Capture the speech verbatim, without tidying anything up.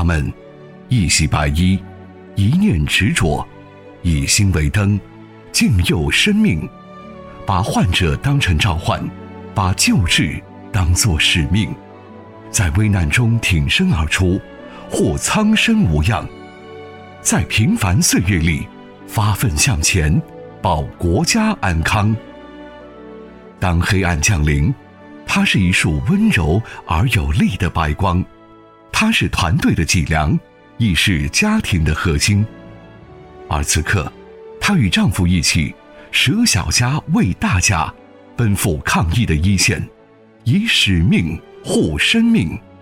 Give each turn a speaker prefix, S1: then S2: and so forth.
S1: 她们一袭白衣，一念执着，以心为灯，敬佑生命，把患者当成召唤，把救治当作使命，在危难中挺身而出，或苍生无恙，在平凡岁月里发奋向前，保国家安康。当黑暗降临，它是一束温柔而有力的白光，它是团队的脊梁，亦是家庭的核心。而此刻，她与丈夫一起舍小家为大家，奔赴抗疫的一线，以使命护生命。